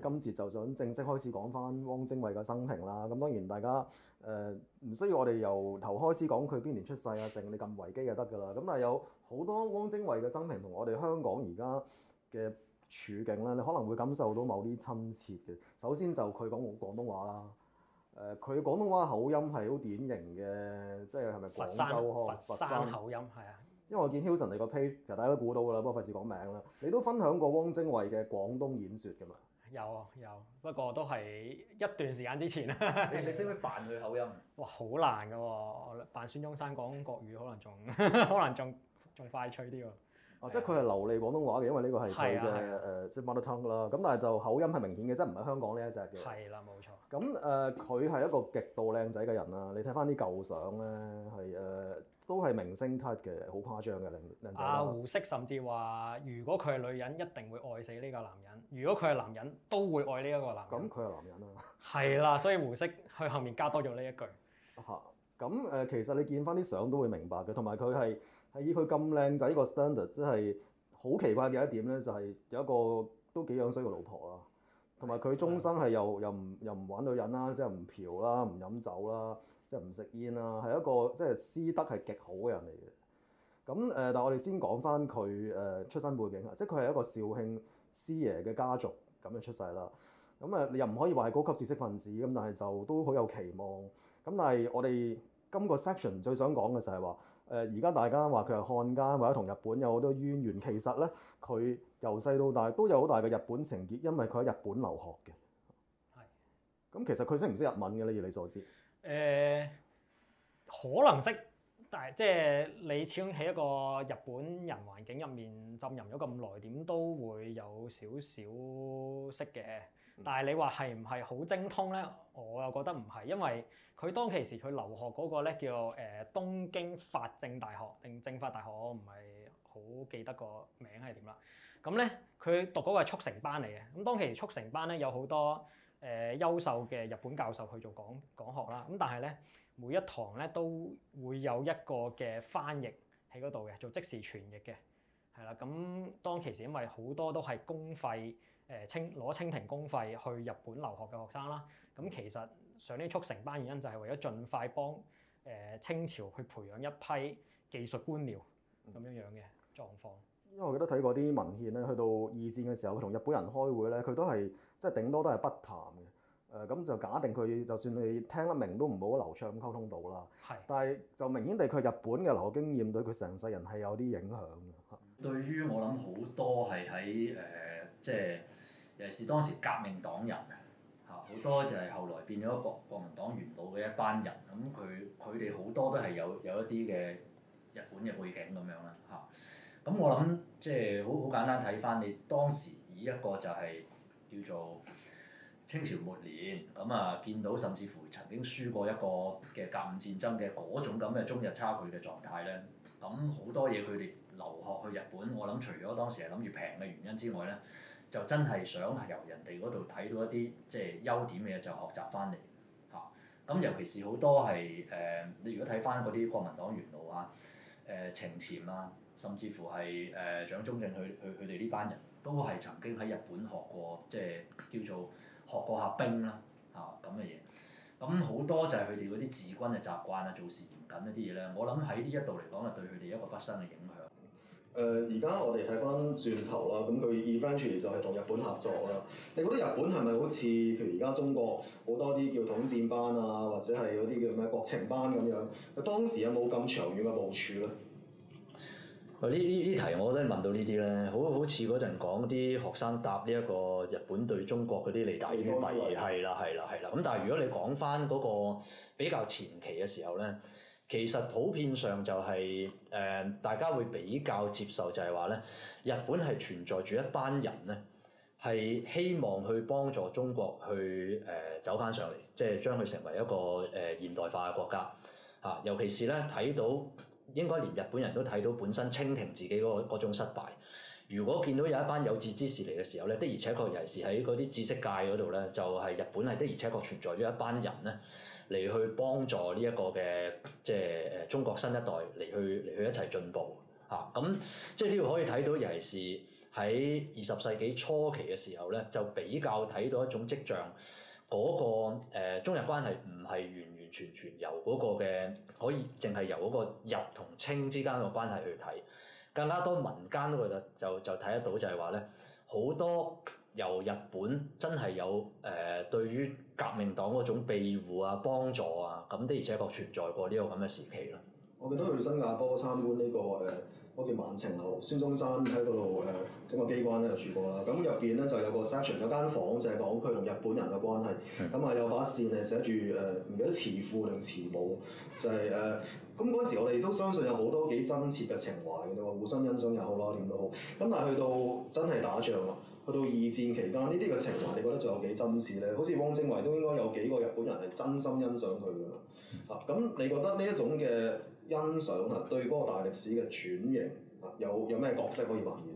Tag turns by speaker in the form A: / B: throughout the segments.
A: 今節就想正式開始講翻汪精衛嘅生平啦。咁當然大家唔需要我哋由頭開始講佢邊年出世啊，成你撳維基就得㗎啦。咁但係有好多汪精衛嘅生平同我哋香港而家嘅處境咧，你可能會感受到某啲親切嘅。首先就佢講廣東話啦。佢廣東話口音係好典型嘅，即係咪廣州
B: 佛山口音係啊？
A: 因為我見 Hilson 你個 page 其實大家都估到㗎啦，不過費事講名啦。你都分享過汪精衛嘅廣東演說㗎嘛？
B: 有，不過都係一段時間之前啦。
C: 你識唔識扮佢口音？
B: 哇，好難㗎喎！我扮孫中山講國語可能仲快脆啲喎。
A: 即係佢係流利廣東話嘅，因為呢個係佢嘅即係 mother tongue 啦。咁但係就口音係明顯嘅，即係唔係香港呢一隻嘅。
B: 係啦，冇錯。
A: 咁佢係一個極度靚仔嘅人啦。你睇翻啲舊相咧，係都係明星 type 嘅，好誇張嘅靚仔。
B: 胡適甚至話：如果佢係女人，一定會愛死呢個男人；如果佢係男人，都會愛呢一個男人。
A: 咁佢係男人啊。係
B: 啦，所以胡適佢後面加多咗呢一句。
A: 咁其實你見翻啲相都會明白嘅，同埋佢係以佢咁靚仔個 standard，即係好奇怪嘅一點咧，就係有一個都幾樣衰嘅老婆啦，同埋佢終生係又唔玩女人啦，即係唔嫖啦，唔飲酒啦，即係唔食煙啦，係一個即係師德係極好嘅人嚟嘅。咁但係我哋先講翻佢出身背景啊，即係佢係一個肇慶師爺嘅家族咁樣出世啦。咁你又唔可以話係高級知識分子咁，但係就都好有期望。咁但係我哋今個 section 最想講嘅就係話，而家大家話佢係漢奸或者同日本有好多淵源，其實咧佢由細到大都有好大嘅日本情結，因為佢喺日本留學嘅。係。咁其實佢識唔識日文嘅咧？以你所知？
B: 可能識，但係即係你始終喺一個日本人環境入面浸淫咗咁耐，點都會有少少識嘅。但係你話係唔係好精通咧？我又覺得唔係，因為佢當其時佢留學嗰個咧叫東京法政大學定政法大學，我唔係好記得個名係點啦。咁咧佢讀嗰個係速成班嚟嘅。咁當其時速成班咧有好多優秀嘅日本教授去做講學啦。咁但係咧每一堂咧都會有一個嘅翻譯喺嗰度嘅，做即時傳譯嘅。係啦，咁當其時因為好多都係公費攞清廷公費去日本留學嘅學生啦，咁其實上呢速成班原因就係為咗盡快幫清朝去培養一批技術官僚咁樣嘅狀況。
A: 因為我記得睇過啲文獻咧，去到二戰嘅時候，佢同日本人開會咧，佢都係即係頂多都係筆談嘅。咁就假定佢就算你聽得明都唔好流暢咁溝通到啦。係。但係就明顯地，佢日本嘅留學經驗對佢成世人係有啲影響嘅。
C: 對於我諗好多係喺即係尤其是當時革命黨人好多就係後來變咗國民黨元老嘅一班人，咁佢哋好多都係有一啲嘅日本嘅背景咁樣啦咁我諗即係好簡單睇翻，你當時以一個就係叫做清朝末年見到甚至乎曾經輸過一個嘅甲午戰爭嘅嗰種咁嘅中日差距嘅狀態咧，咁好多嘢佢哋留學去日本，我諗除咗當時係諗住平嘅原因之外咧，就真係想由人哋嗰度睇到一啲即係優點嘅嘢就學習翻嚟咁尤其是好多係你如果睇翻嗰啲國民黨元老程潛甚至乎係蔣中正佢哋呢班人都係曾經喺日本學過，即係叫做學過下兵啦咁嘅嘢。咁好多就係佢哋嗰啲治軍嘅習慣做事嚴謹一啲嘢咧，我諗喺呢一度嚟講係對佢哋一個畢生嘅影響。
A: 而家我哋睇翻轉頭啦，咁佢 eventually 就係同日本合作啦。你覺得日本係咪好似譬如而家中國好多啲叫統戰班啊，或者係嗰啲叫咩國情班咁樣？佢當時有冇咁長遠嘅部署咧？
C: 呢題我覺得問到呢啲咧，好似嗰陣講啲學生答呢一個日本對中國嗰啲利大於弊，係啦。咁但係如果你講翻嗰個比較前期嘅時候咧，其實普遍上就係大家會比較接受就係話咧，日本係存在住一班人咧，係希望去幫助中國去走翻上嚟，即係將佢成為一個現代化嘅國家尤其是咧睇到。應該連日本人都睇到本身清廷自己嗰種失敗。如果見到有一班有志之士嚟嘅時候咧，的而且確尤其是喺嗰啲知識界嗰度咧，就係日本係的而且確存在咗一班人咧嚟去幫助呢一個嘅即係中國新一代嚟去一齊進步咁即係呢度可以睇到尤其是喺20世紀初期嘅時候咧，就比較睇到一種跡象，嗰、中日關係唔係完完全全由嗰個嘅可以淨係由嗰個日同清之間嘅關係去睇，更加多民間嗰度就睇得到就係話咧，好多由日本真係有對於革命黨嗰種庇護啊、幫助啊，咁的而且確存在過呢個咁嘅時期咯。
A: 我記得去新加坡參觀呢、嗰個叫萬晴樓，孫中山喺嗰度整個機關咧就住過啦。咁入邊咧就有個 section 有間房就係講佢同日本人嘅關係。咁啊有把扇係寫住唔記得慈父定慈母，就係咁嗰陣時我哋都相信有好多幾真切嘅情懷嘅，你話互相欣賞又好啦，點都好。咁但係去到真係打仗啊，去到二戰期間呢啲嘅情懷，你覺得仲有幾真切咧？好似汪精衛都應該有幾個日本人係真心欣賞佢㗎啦。咁你覺得呢一種嘅欣賞啊，對嗰個大歷史嘅轉型啊，有咩角色可以扮演？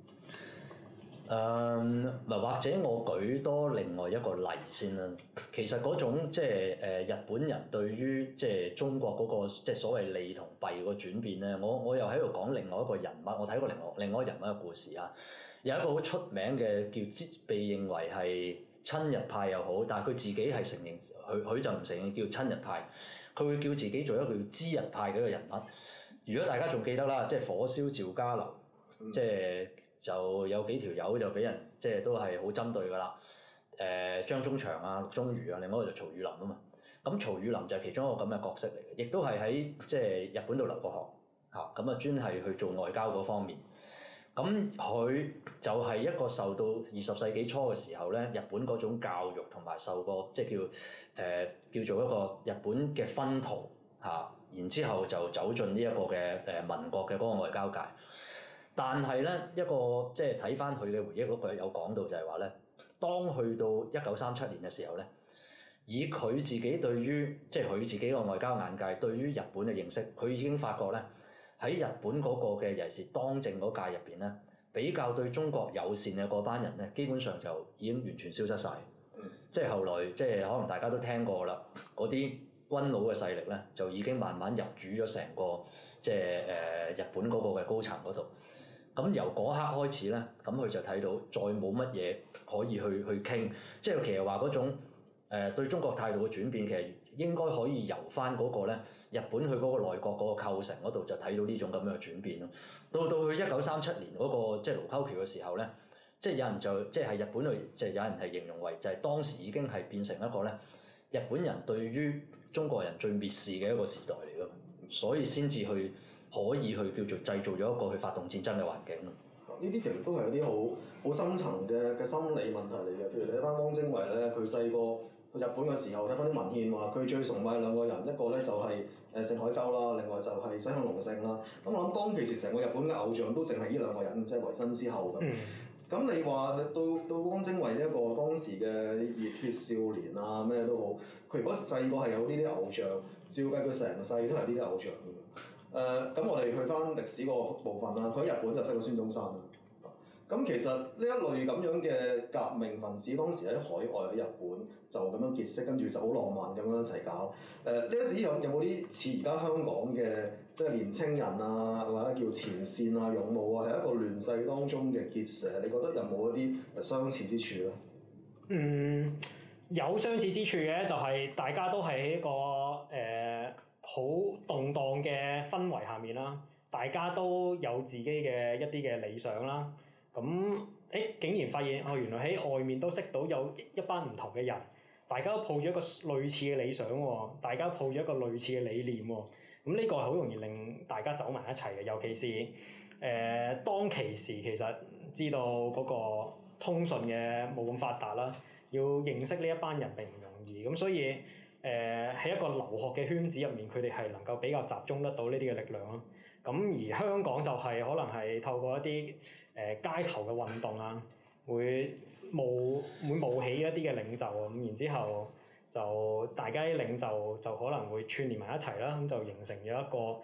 C: 或者我舉多另外一個例先啦。其實嗰種即係日本人對於即係中國嗰個即係所謂利同弊個轉變咧，我又喺度講另外一個人物，我睇過另外一個人物嘅故事啊。有一個好出名嘅被認為係親日派又好，但係佢自己係承認佢就唔承認叫親日派，佢會叫自己做一個叫知日派嘅一個人物。如果大家仲記得啦，即係火燒趙家樓，即係就有幾條友就俾人即係都係好針對㗎啦。張宗祥啊、陸宗輿啊，另外一個就曹雨林啊嘛。咁曹雨林就係其中一個咁嘅角色嚟嘅，亦都係喺即係日本度留過學嚇，咁啊專係去做外交嗰方面。咁佢就係一個受到20世紀初嘅時候咧，日本嗰種教育同埋受過即係叫做一個日本嘅薰陶嚇，然之後就走進呢一個嘅民國嘅嗰個外交界。但係咧一個即係睇翻佢嘅回憶錄，佢有講到就係話咧，當去到1937年嘅時候咧，以佢自己對於即係佢自己個外交眼界對於日本嘅認識，佢已經發覺咧。喺日本嗰個嘅尤其是當政嗰屆入邊咧，比較對中國友善嘅嗰班人咧，基本上就已經完全消失晒。即係後來即係可能大家都聽過啦，嗰啲軍佬嘅勢力咧，就已經慢慢入主咗成個即係日本嗰個嘅高層嗰度。咁由嗰刻開始咧，咁佢就睇到再冇乜嘢可以去傾，即係其實話嗰種對中國態度嘅轉變，其實應該可以由翻嗰個咧日本去嗰個內閣嗰個構成嗰度就睇到呢種咁樣嘅轉變咯。到去1937年嗰個即係盧溝橋嘅時候咧，即係有人就即係喺日本度，就有人係形容為就係當時已經係變成一個咧日本人對於中國人最蔑視嘅一個時代嚟㗎，所以先至去可以去叫做製造咗一個去發動戰爭嘅環境咯。
A: 呢啲其實都係一啲好深層嘅心理問題嚟嘅。譬如你睇翻汪精衛咧，佢細個去日本嘅時候睇翻啲文獻話，佢最崇拜兩個人，一個咧就係盛海舟啦，另外就係西鄉隆盛啦。咁我諗當其時成個日本嘅偶像都淨係呢兩個人，即係維新之後咁。咁你話到汪精衛呢一個當時嘅熱血少年啊，咩都好，佢如果細個係有呢啲偶像，照計佢成世都係呢啲偶像嘅。咁我哋去翻歷史個部分啦，佢喺日本就識到孫中山啦。咁其實呢一類咁樣嘅革命分子，當時喺海外喺日本就咁樣結識，跟住就好浪漫咁樣一齊搞。呢一啲有冇啲似而家香港嘅即係年青人啊，或者叫前線啊、勇武啊，係一個亂世當中嘅結社？你覺得有冇一啲相似之處咧？
B: 有相似之處嘅，就係大家都係一個好動盪嘅氛圍下面啦，大家都有自己嘅一啲嘅理想啦。咁竟然發現原來喺外面都識到有一班唔同嘅人，大家都抱住一個類似嘅理想喎，大家抱住一個類似嘅理念喎。咁呢個係好容易令大家走埋一齊嘅，尤其是當其時其實知道嗰個通訊嘅冇咁發達啦，要認識呢一班人並唔容易。咁所以喺一個留學嘅圈子入面，佢哋係能夠比較集中得到呢啲嘅力量咯。咁而香港就係可能係透過一啲街頭嘅運動啊，會冒起一啲嘅領袖啊，咁然之後就大家啲領袖就可能會串連埋一齊啦，咁就形成咗一個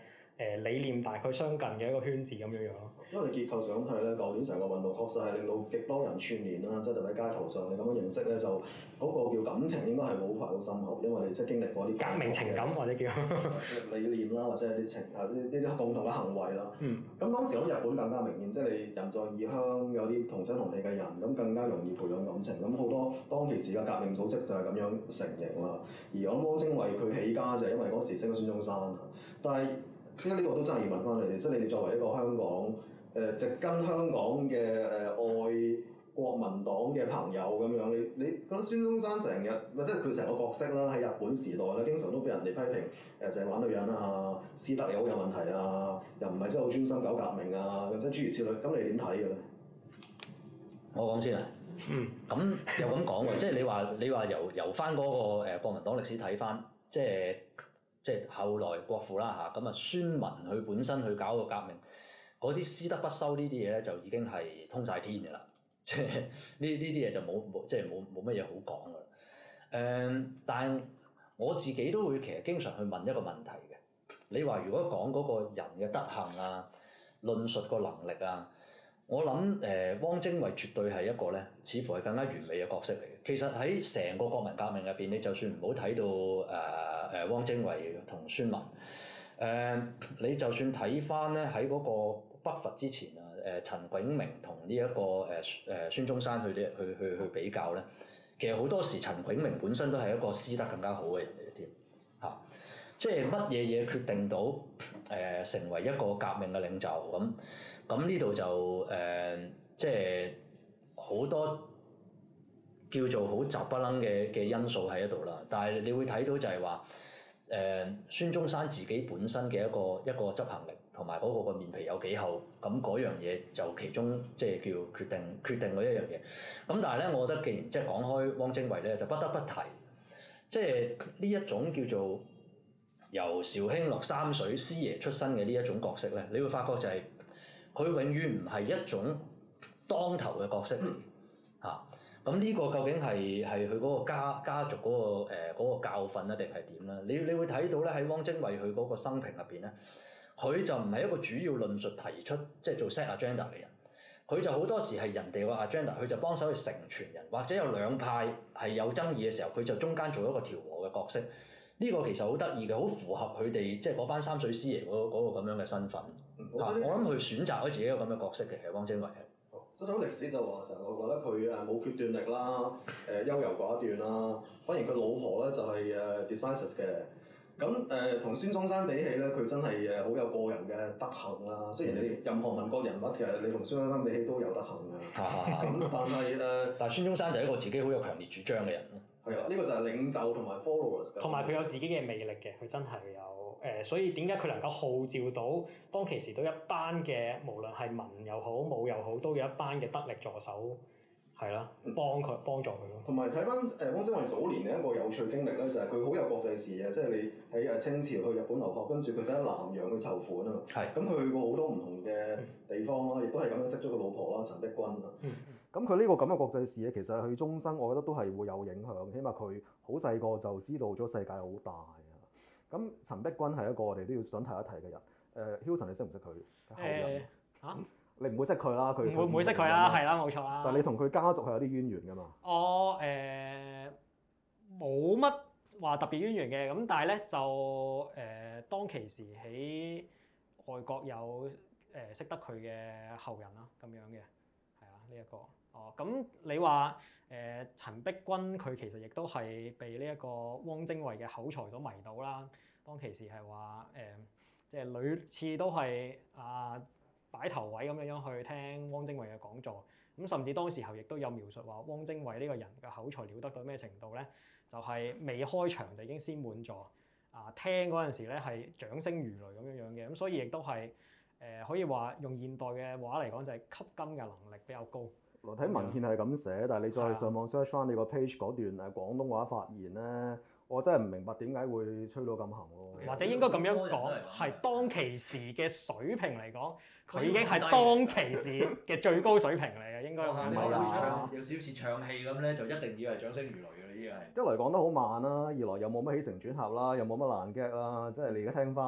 B: 理念大概相近嘅一個圈子咁樣樣咯。
A: 因為你結構上睇咧，舊年成個運動確實係令到極多人串聯啦，即係特別喺街頭上你咁樣認識咧，就嗰個叫感情應該係好排好深厚，因為你即係經歷過啲
B: 革命情感或者叫
A: 理念啦，或者係啲情啊啲共同嘅行為啦。
B: 嗯。
A: 咁當時喺日本更加明顯，即係你人在異鄉有啲同聲同氣嘅人，咁更加容易培養感情。咁好多當其時嘅革命組織就係咁樣成型啦。而我汪精衛佢起家就係因為嗰時升咗孫中山，但係即係呢個都真係要問翻你哋，即係你哋作為一個香港直跟香港嘅愛國民黨嘅朋友咁樣，你覺得孫中山成日或者佢成個角色啦，喺日本時代咧，經常都俾人哋批評就係玩女人啊，私德又好有問題啊，又唔係真係好專心搞革命啊，咁即係諸如此類。咁你點睇嘅咧？
C: 我講先啊。咁又咁講喎，即係你話由翻嗰個國民黨歷史睇翻，即係後來國父啦嚇，咁啊孫文佢本身去搞個革命，嗰啲私德不修呢啲嘢咧就已經係通晒天㗎啦，即係呢啲嘢就冇乜嘢好講㗎啦。但係我自己都會其實經常去問一個問題嘅，你話如果講嗰個人嘅德行啊，論述個能力啊。我諗汪精衛絕對係一個咧，似乎係更加完美嘅角色嚟嘅。其實喺成個國民革命入邊，你就算唔好睇到汪精衛同孫文，你就算睇翻咧喺嗰個北伐之前啊，陳炯明同呢一個孫中山去比較咧，其實好多時陳炯明本身都係一個師德更加好嘅人嚟嘅添嚇。即係乜嘢嘢決定到成為一個革命嘅領袖咁？咁呢度就即係好多叫做好雜不楞嘅因素喺度啦。但係你會睇到就係話孫中山自己本身嘅一個執行力同埋嗰個面皮有幾厚，咁嗰樣嘢就其中即係叫決定嗰一樣嘢。咁但係咧，我覺得既然即係講開汪精衛咧，就不得不提，即係呢一種叫做由紹興落三水師爺出身嘅呢一種角色咧，你會發覺就係、佢永遠唔係一種當頭嘅角色嚟嚇，咁呢個究竟係佢嗰個家族嗰個教訓啊，定係點咧？你會睇到咧喺汪精衛佢嗰個生平入邊咧，佢就唔係一個主要論述提出即係做 set agenda 嘅人，佢就好多時係人哋個 agenda，佢就幫手去成全人，或者有兩派係有爭議嘅時候，佢就中間做一個調和嘅角色。呢個其實好得意嘅，好符合佢哋即係嗰班三水師爺嗰個咁樣嘅身份。我諗佢選擇咗自己一個咁嘅角色嘅，其實汪精衛係。
A: 所以睇歷史就話成日我覺得佢冇決斷力啦，優柔寡斷啦，反而佢老婆咧就係decisive 嘅。咁同孫中山比起咧，佢真係好有個人嘅德行啦。雖然你任何民國人物，其實你同孫中山比起都有德行嘅。咁但係
C: 孫中山就係一個自己好有強烈主張嘅人咯。
A: 係啊，呢個就係領袖同埋 followers。
B: 同埋佢有自己嘅魅力嘅，佢真係有所以點解佢能夠號召到當其時都一班嘅，無論係文又好武又好，都有一班嘅得力助手，係啦，幫助佢咯。同
A: 埋睇翻汪精衛早年嘅一個有趣經歷咧，就係佢好有國際視野，即係你喺清朝去日本留學，跟住佢就喺南洋去籌款啊嘛。係。咁佢去過好多唔同嘅地方啦，亦都係咁樣識咗個老婆啦，陳璧君啊。咁佢呢個咁嘅國際視野，其實佢終生我覺得都係會有影響，起碼佢好細個就知道咗世界好大啊。咁陳璧君係一個我哋都要想提一提嘅人。Hilton 你識唔識佢？你唔會識佢啦，佢
B: 唔會識佢啦，係啦，冇錯啦。
A: 但係你同佢家族係有啲淵源㗎嘛？
B: 我冇乜話特別淵源嘅，咁但係咧就當其時喺外國有識得佢嘅後人啦，咁樣嘅係啊，呢一個咁你話陳璧君佢其實亦都係被呢一個汪精衛嘅口才所迷倒啦。當其時係話即係屢次都係擺頭位咁樣去聽汪精衛嘅講座，咁甚至當時候亦都有描述話汪精衛呢個人嘅口才了得到咩程度咧？就係未開場就已經先滿座，聽嗰陣時咧係掌聲如雷咁樣嘅，咁所以亦都係可以話用現代嘅話嚟講就係吸金嘅能力比較高。
A: 睇文獻係咁寫，但係你再上網 search 翻你個 page 嗰段廣東話發言咧，我真係唔明白點解會吹到咁行喎。
B: 或者應該咁樣講，係當其時嘅水平嚟講，佢已經係當其時嘅最高水平嚟嘅，應該咁樣講。
C: 有少少似唱戲咁咧，就一定要係掌聲如雷嘅呢啲係。
A: 一來講得好慢啦，二來又冇乜起承轉合啦，又冇乜爛 gag 啦，即係你而家聽翻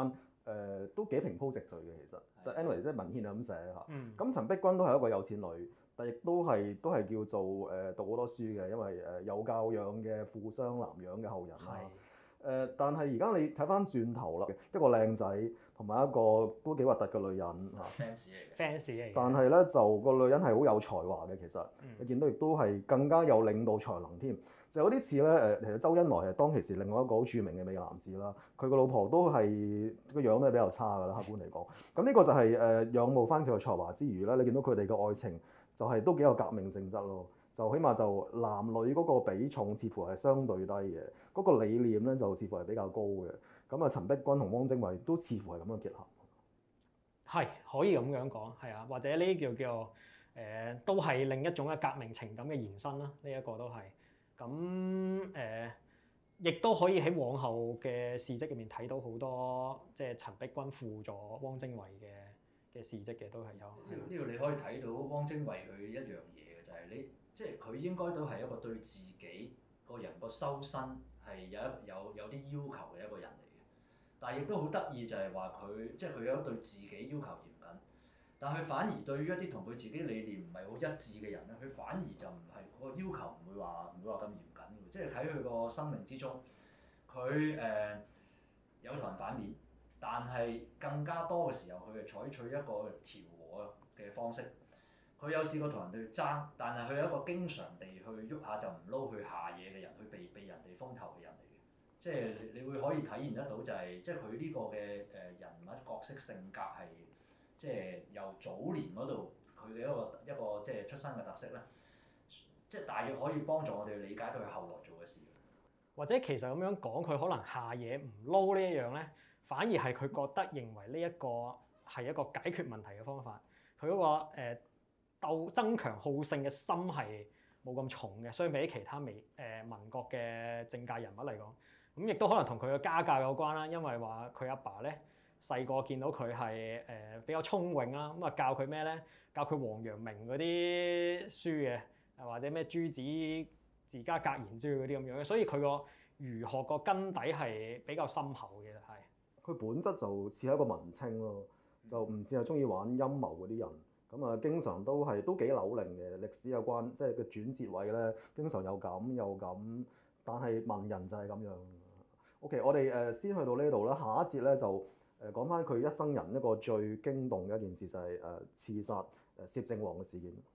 A: 都幾平鋪直敍嘅其實。但 anyway 即係文獻係咁寫嚇。
B: 嗯。
A: 咁陳璧君都係一個有錢女，但亦都係叫做讀好多書嘅，因為有教養嘅富商南洋嘅後人啦。但係而家你睇翻轉頭啦，一個靚仔同埋一個都幾核突嘅女人嚇。
B: fans 嚟嘅。
A: 但係咧就個女人係好有才華嘅，其實你見到亦都係更加有領導才能添。就有啲似咧其實周恩來係當其時另外一個好著名嘅美男子啦。佢個老婆都係個樣都係比較差㗎啦，客觀嚟講。咁呢個就係仰慕翻佢嘅才華之餘咧，你見到佢哋嘅愛情就係都幾有革命性質咯。就起碼就男女嗰個比重似乎係相對低嘅，嗰個理念咧就似乎係比較高嘅。咁啊，陳璧君同汪精衛都似乎係咁樣結合。
B: 係可以咁樣講，係啊，或者呢叫都係另一種嘅革命情感嘅延伸啦。呢一個都係咁亦都可以喺往後嘅事蹟入面睇到好多即係陳璧君輔助汪精衛嘅事蹟嘅，都係有。
C: 呢個你可以睇到汪精衛佢一樣嘢嘅，就係你即係佢應該都係一個對自己個人個修身係有啲要求嘅一個人嚟嘅。但係亦都好得意就係話佢即係佢有對自己要求嚴謹，但係佢反而對於一啲同佢自己理念唔係好一致嘅人咧，佢反而就唔係個要求唔會話咁嚴謹嘅，即係喺佢個生命之中，佢有同人反面，但係更加多嘅時候佢係採取一個調和嘅方式。佢有試過同人哋爭，但係佢係一個經常地去喐下就唔撈去下嘢嘅人，去避人哋風頭嘅人嚟嘅。即係你會可以體現得到就係、即係佢呢個嘅人物角色性格係即係由早年嗰度佢嘅一個即係出身嘅特色咧，即係大約可以幫助我哋理解到佢後來做嘅事。
B: 或者其實咁樣講，佢可能下嘢唔撈呢一樣咧，反而係佢覺得認為呢一個係一個解決問題嘅方法。佢嗰個增強好勝嘅心係冇咁重嘅，所以比起其他民國嘅政界人物嚟講，咁亦都可能同佢嘅家教有關啦。因為話佢阿爸咧細個見到佢係比較聰穎啦，咁啊教佢咩咧？教佢王陽明嗰啲書嘅，或者咩朱子治家格言之類嗰啲咁樣嘅，所以佢個儒學個根底係比較深厚嘅，係。
A: 佢本質就似係一個文青咯，就唔似係中意玩陰謀嗰啲人。咁啊，經常都幾扭擰嘅，歷史有關，即係個轉折位咧，經常又咁又咁，但係文人就係咁樣。OK， 我哋先去到呢度啦，下一節咧就講翻佢一生人一個最驚動嘅一件事就係刺殺攝政王嘅事件。